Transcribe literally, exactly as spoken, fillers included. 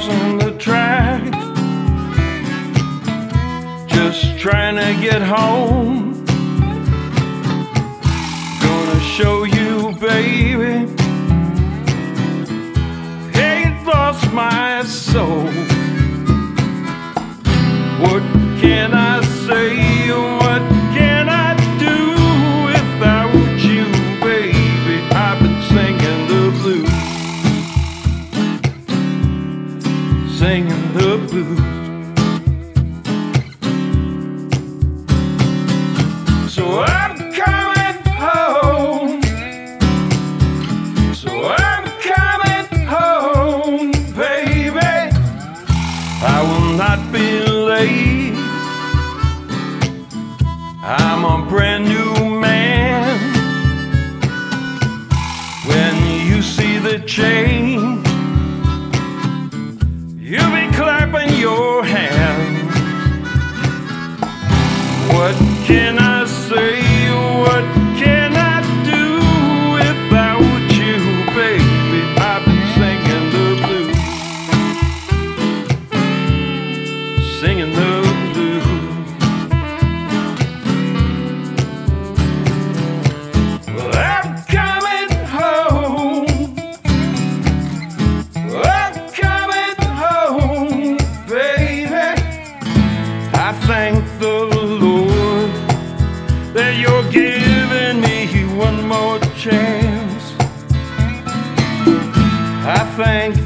crossing the track, just trying to get home. Gonna show you, baby, ain't lost my soul. What can I say? What can I do without you, baby? I've been singing the blues, singing the blues. So I'm coming home, so I'm coming home, baby. I will not be late. I'm a brand new man. When you see the change, you'll be clapping your hands. What can I say? What can I do without you, baby? I've been singing the blues, singing the blues. Well, I'm coming home, I'm coming home, baby. I thank the Lord that you're giving me one more chance. I thank